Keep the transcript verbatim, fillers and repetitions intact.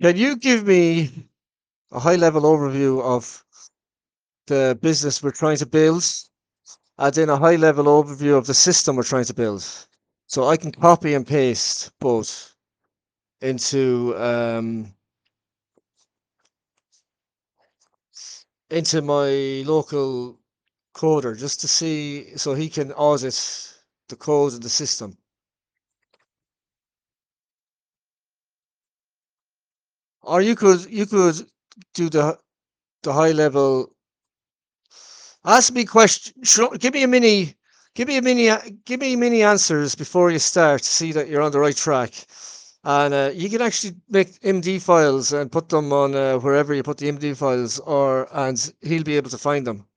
Can you give me a high level overview of the business we're trying to build, and then a high level overview of the system we're trying to build? So I can copy and paste both into um, into my local coder just to see so he can audit the code of the system. Or you could you could do the the high level. Ask me question. Show, give me a mini. Give me a mini. a- Give me mini answers before you start to see that you're on the right track. And uh, you can actually make M D files and put them on uh, wherever you put the M D files, or and he'll be able to find them.